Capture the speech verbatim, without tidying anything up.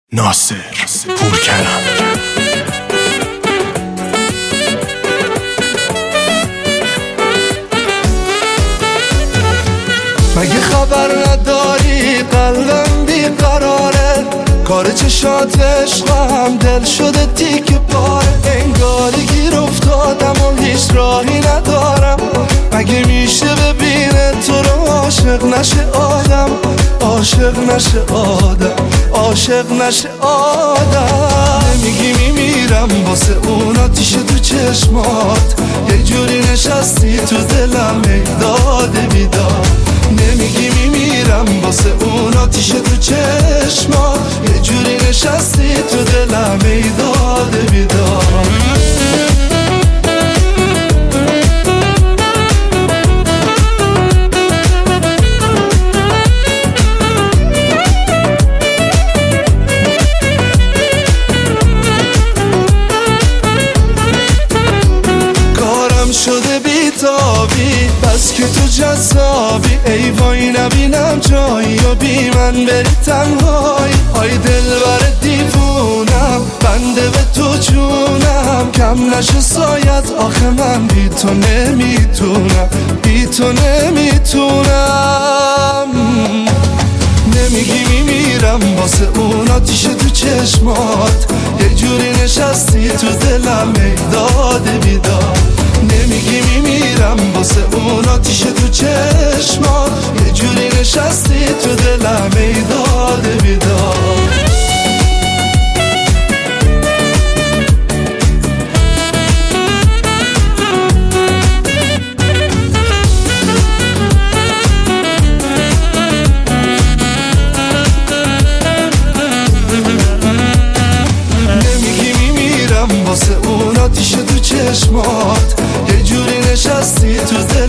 ناصر پورکرم. مگه خبر نداری قلبم بیقراره، کار چشات عشقم دل شده تیک پاره، انگاری گیر افتادم و هیچ راهی ندارم. مگه میشه ببینه تو رو عاشق نشه آدم، عاشق نشه آدم، عاشق نشه آدم. نمیگی میمیرم واسه اون آتیش تو چشمات، یه جوری نشستی تو دلم ای داده بیدار. نمیگی میمیرم واسه اون آتیش تو چشمات، یه جوری نشستی تو دلم ای داده بیدار. شده بیتابی بس که تو جذابی، ای وای نبینم جایی و بی من بری تنهایی. آی دل بر دیوونم بنده به تو جونم، کم نشه سایت آخه من بی تو نمیتونم، بی تو نمیتونم. نمیگی میمیرم واسه اون آتیش تو چشمات، یه جوری نشستی تو دلم ای داده بیدار. نمیگی میمیرم واسه اون آتیش تو چشمات، یه جوری نشستی تو دلم ای داده بیدار. واسه اون آتیش تو چشمات، یه جوری نشستی تو